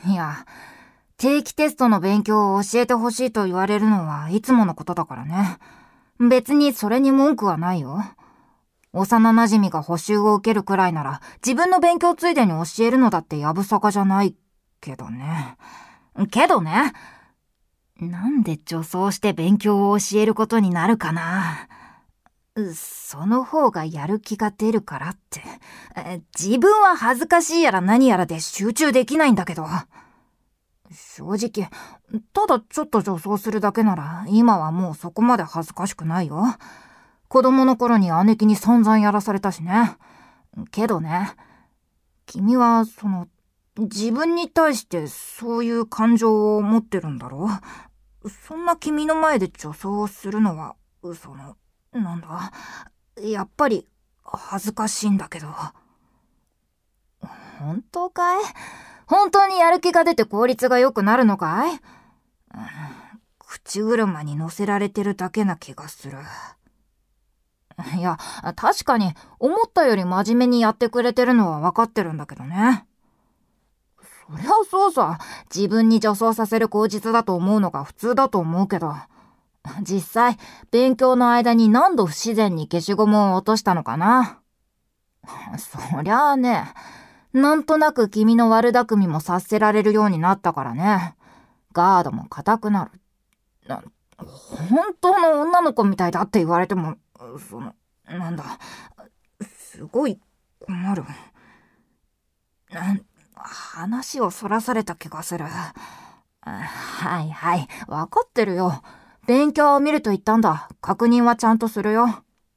いや、定期テストの勉強を教えてほしいと言われるのはいつものことだからね。別にそれに文句はないよ。幼馴染が補習を受けるくらいなら自分の勉強ついでに教えるのだってやぶさかじゃないけどね。なんで女装して勉強を教えることになるかな。その方がやる気が出るからって。自分は恥ずかしいやら何やらで集中できないんだけど。正直、ただちょっと女装するだけなら今はもうそこまで恥ずかしくないよ。子供の頃に姉貴に散々やらされたしね。けどね、君は自分に対してそういう感情を持ってるんだろう。そんな君の前で女装をするのは、やっぱり恥ずかしいんだけど。本当かい？本当にやる気が出て効率が良くなるのかい？口車に乗せられてるだけな気がする。いや、確かに思ったより真面目にやってくれてるのは分かってるんだけどね。そりゃそうさ、自分に女装させる口実だと思うのが普通だと思うけど、実際勉強の間に何度不自然に消しゴムを落としたのかな。そりゃあね、なんとなく君の悪巧みも察せられるようになったからね。ガードも固くなる。本当の女の子みたいだって言われても、すごい困る。話をそらされた気がする。はいはい、わかってるよ。勉強を見ると言ったんだ。確認はちゃんとするよ。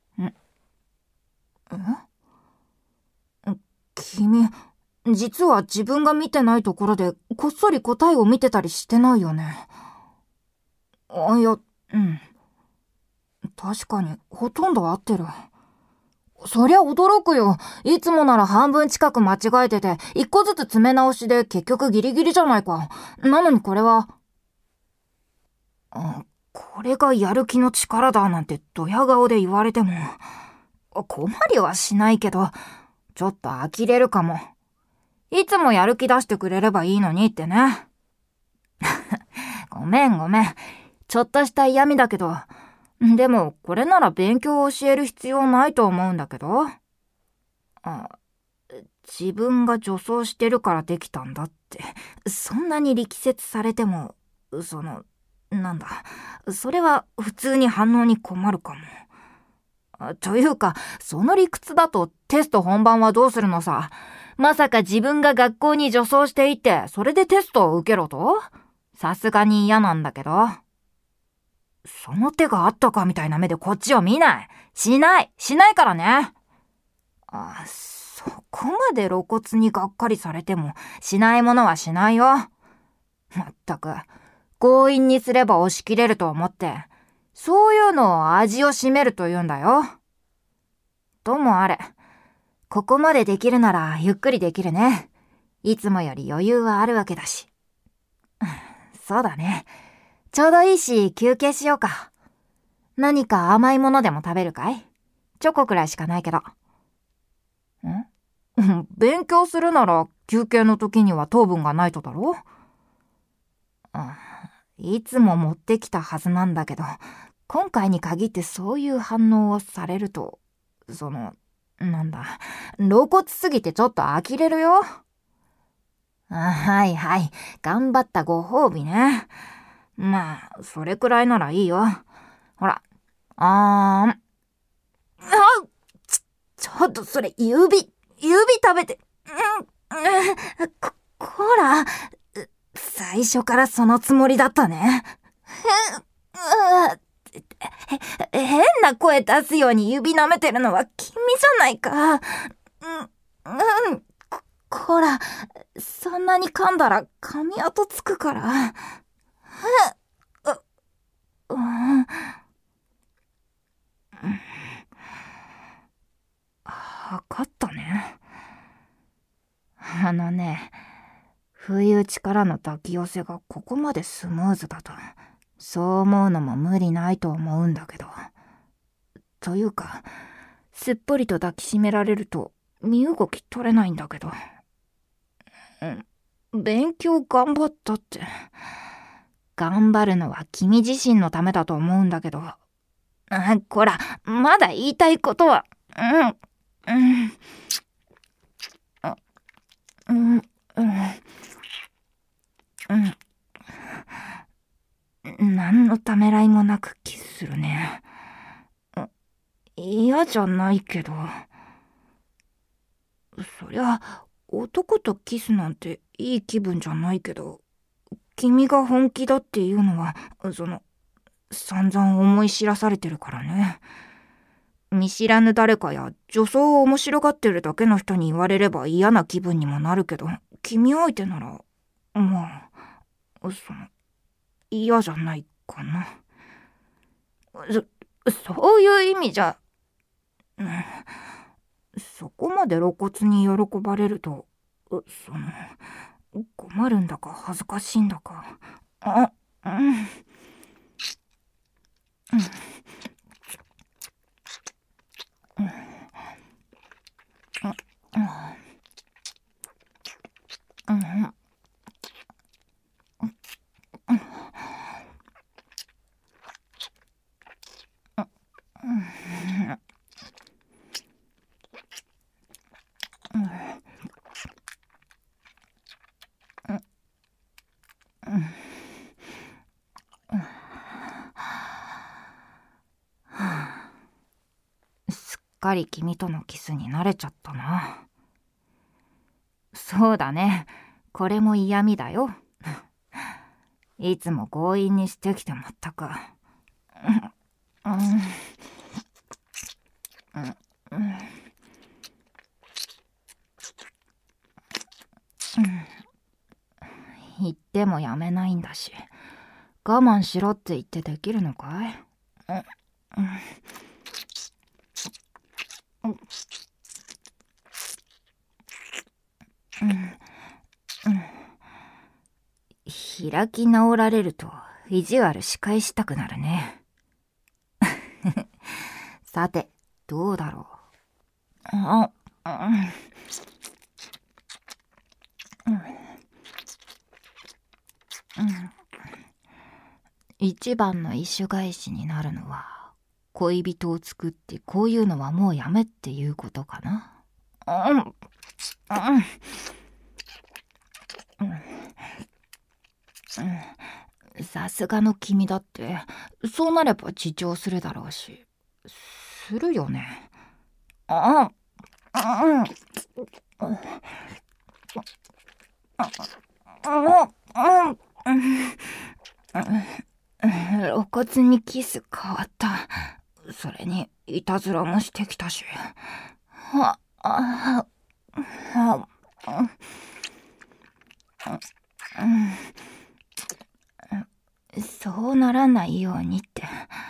君、実は自分が見てないところでこっそり答えを見てたりしてないよね。いや、確かにほとんど合ってる。そりゃ驚くよ。いつもなら半分近く間違えてて、一個ずつ詰め直しで結局ギリギリじゃないか。なのにこれは、これがやる気の力だなんてドヤ顔で言われても、困りはしないけど、ちょっと呆れるかも。いつもやる気出してくれればいいのにってね。ごめん。ちょっとした嫌味だけど、でもこれなら勉強を教える必要ないと思うんだけど。自分が女装してるからできたんだって、そんなに力説されても、それは普通に反応に困るかも。というか、その理屈だとテスト本番はどうするのさ。まさか自分が学校に女装していて、それでテストを受けろと？さすがに嫌なんだけど。その手があったかみたいな目でこっちを見ない。しないからね。そこまで露骨にがっかりされても、しないものはしないよ。まったく、強引にすれば押し切れると思って、そういうのを味を占めると言うんだよ。ともあれ、ここまでできるならゆっくりできるね。いつもより余裕はあるわけだし。そうだね。ちょうどいいし休憩しようか。何か甘いものでも食べるかい？チョコくらいしかないけど。勉強するなら休憩の時には糖分がないとだろ？いつも持ってきたはずなんだけど、今回に限ってそういう反応をされると、露骨すぎてちょっと呆れるよ。はいはい、頑張ったご褒美ね。まあ、それくらいならいいよ。ほら、ちょっとそれ指食べて、こら、最初からそのつもりだったね。変な声出すように指舐めてるのは君じゃないか。こら、そんなに噛んだら髪跡つくから。わかったね。不意打ちからの抱き寄せがここまでスムーズだと、そう思うのも無理ないと思うんだけど。というか、すっぽりと抱きしめられると身動き取れないんだけど。 勉強頑張ったって。頑張るのは君自身のためだと思うんだけど。こら、まだ言いたいことは。何のためらいもなくキスするね。嫌じゃないけど。そりゃ、男とキスなんていい気分じゃないけど、君が本気だっていうのは、散々思い知らされてるからね。見知らぬ誰かや女装を面白がってるだけの人に言われれば嫌な気分にもなるけど、君相手なら、まあ、嫌じゃないかな。そういう意味じゃ、そこまで露骨に喜ばれると、困るんだか恥ずかしいんだか。すっかり君とのキスに慣れちゃったな。そうだね。これも嫌味だよ。いつも強引にしてきてまったか。言ってもやめないんだし、我慢しろって言ってできるのかい？開き直られると意地悪仕返したくなるね。さて、どうだろう。一番の意趣返しになるのは、恋人を作ってこういうのはもうやめっていうことかな。さすがの君だって、そうなれば自重するだろうし。するよね。露骨にキス変わった。それにいたずらもしてきたし。そうならないようにって。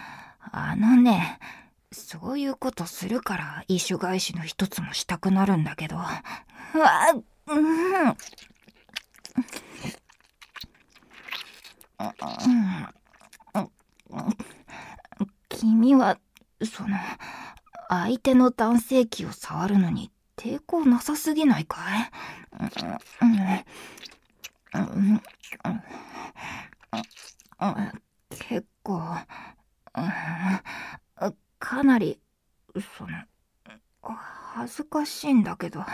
そういうことするから意趣返しの一つもしたくなるんだけど。君は、相手の男性器を触るのに抵抗なさすぎないかい？結構、かなり、恥ずかしいんだけど。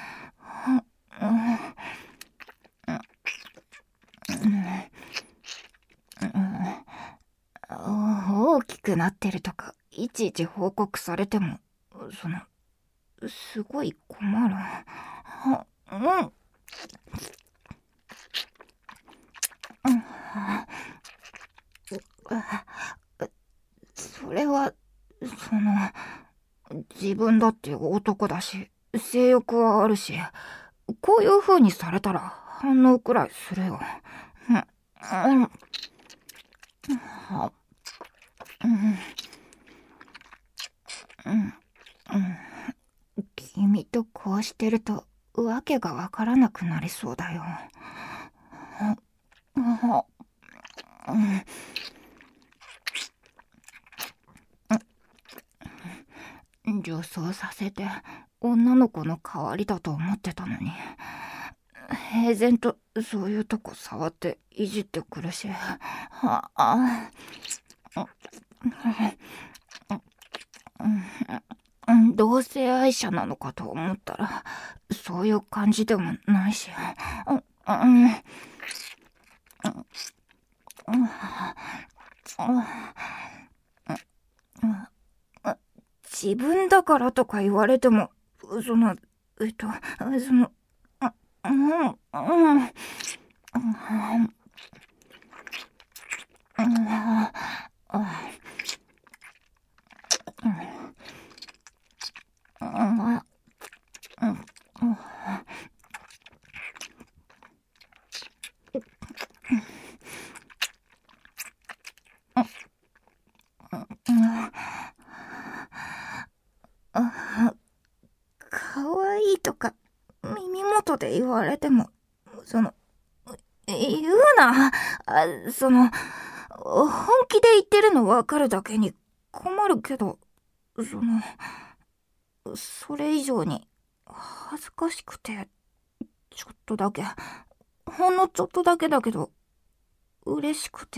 大きくなってるとかいちいち報告されてもすごい困る。それは自分だって男だし性欲はあるし、こういう風にされたら反応くらいするよ。君とこうしてるとわけがわからなくなりそうだよ。女装させて女の子の代わりだと思ってたのに、 平然とそういうとこ触っていじってくるし。同性愛者なのかと思ったら、そういう感じでもないし。自分だからとか言われても、その、その、かわいいとか耳元で言われても、言うな。本気で言ってるのわかるだけに困るけど、それ以上に恥ずかしくて、ちょっとだけ、ほんのちょっとだけだけど、嬉しくて、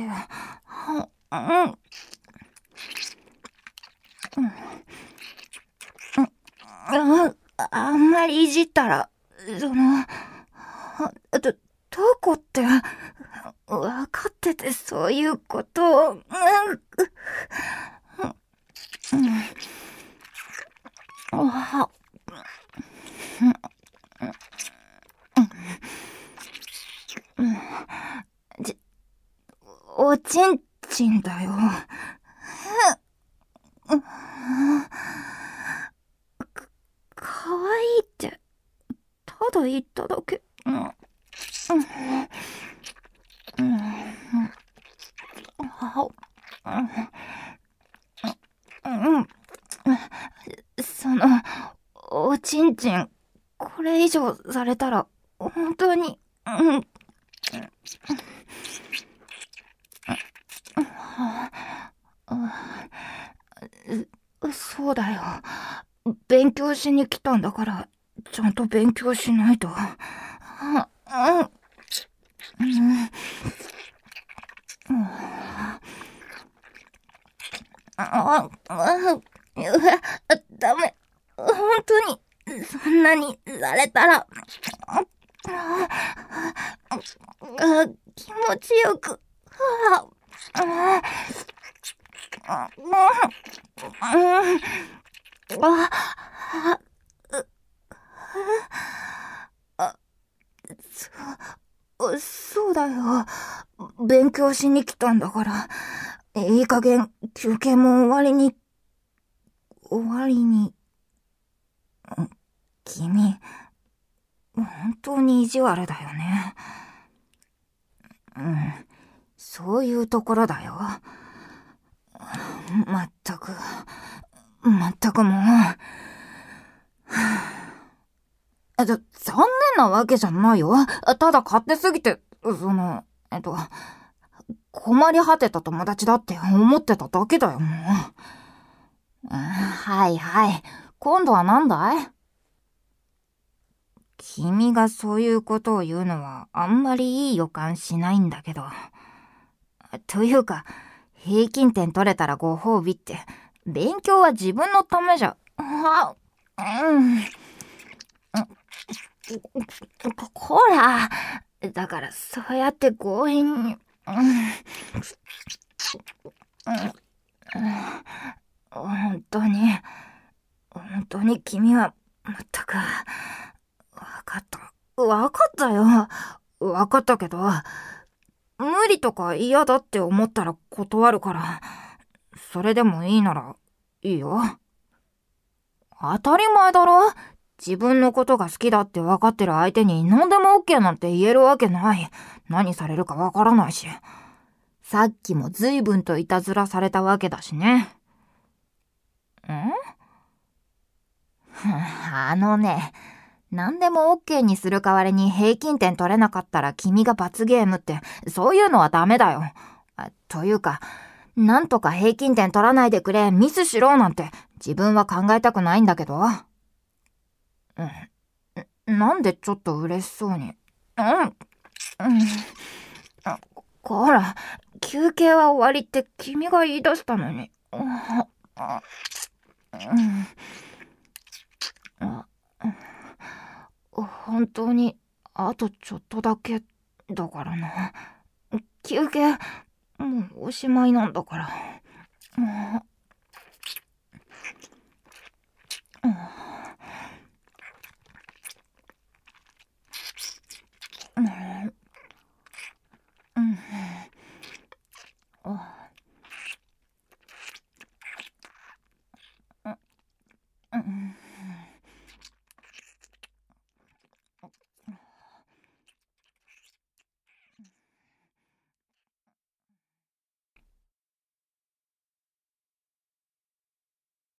あんまりいじったら、どこって、わかっててそういうことを、おちんちんだよ。かわいいって、ただ言っただけ。おちんちん、これ以上されたら、本当に、そうだよ。勉強しに来たんだから、ちゃんと勉強しないと。ダメ。本当に、そんなにされたら、気持ちよく、そうだよ。勉強しに来たんだから、いい加減休憩も終わりに、君、本当に意地悪だよね。そういうところだよ。まったくもう。残念なわけじゃないよ。ただ勝手すぎて、困り果てた友達だって思ってただけだよ、もう。はいはい。今度はなんだい？君がそういうことを言うのはあんまりいい予感しないんだけど。というか、平均点取れたらご褒美って、勉強は自分のためじゃ、こら、だからそうやって強引に、本当に君は、まったく、わかったよ。わかったけど、無理とか嫌だって思ったら断るから、それでもいいなら、いいよ。当たり前だろ？自分のことが好きだって分かってる相手に何でも OK なんて言えるわけない。何されるか分からないし。さっきも随分といたずらされたわけだしね。何でも OK にする代わりに平均点取れなかったら君が罰ゲームって、そういうのはダメだよ。というか、なんとか平均点取らないでくれ、ミスしろなんて自分は考えたくないんだけど。なんでちょっと嬉しそうに。 うん。うん。ほら、休憩は終わりって君が言い出したのに。うん。本当に、あとちょっとだけだからな。休憩、もうおしまいなんだから。うん。うん。